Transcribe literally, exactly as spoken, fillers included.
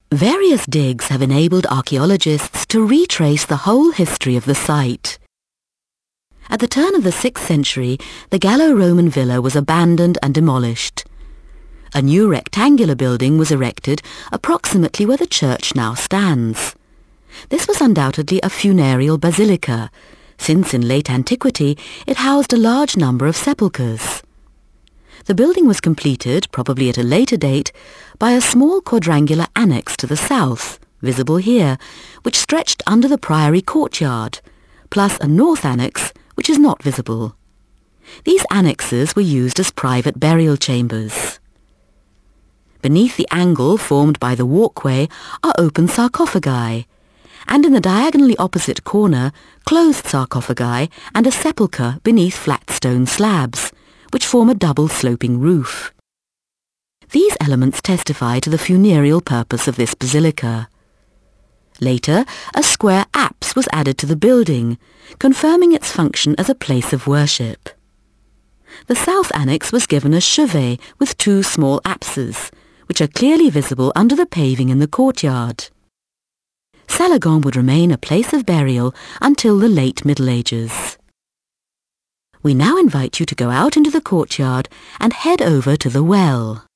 Various digs have enabled archaeologists to retrace the whole history of the site. At the turn of the sixth century, the Gallo-Roman villa was abandoned and demolished. A new rectangular building was erected approximately where the church now stands. This was undoubtedly a funereal basilica, since in late antiquity it housed a large number of sepulchres. The building was completed, probably at a later date, by a small quadrangular annex to the south, visible here, which stretched under the priory courtyard, plus a north annex, which is not visible. These annexes were used as private burial chambers. Beneath the angle formed by the walkway are open sarcophagi, and in the diagonally opposite corner, closed sarcophagi and a sepulchre beneath flat stone slabs, which form a double sloping roof. These elements testify to the funereal purpose of this basilica. Later, a square apse was added to the building, confirming its function as a place of worship. The south annex was given a chevet with two small apses, which are clearly visible under the paving in the courtyard. Salagon would remain a place of burial until the late Middle Ages. We now invite you to go out into the courtyard and head over to the well.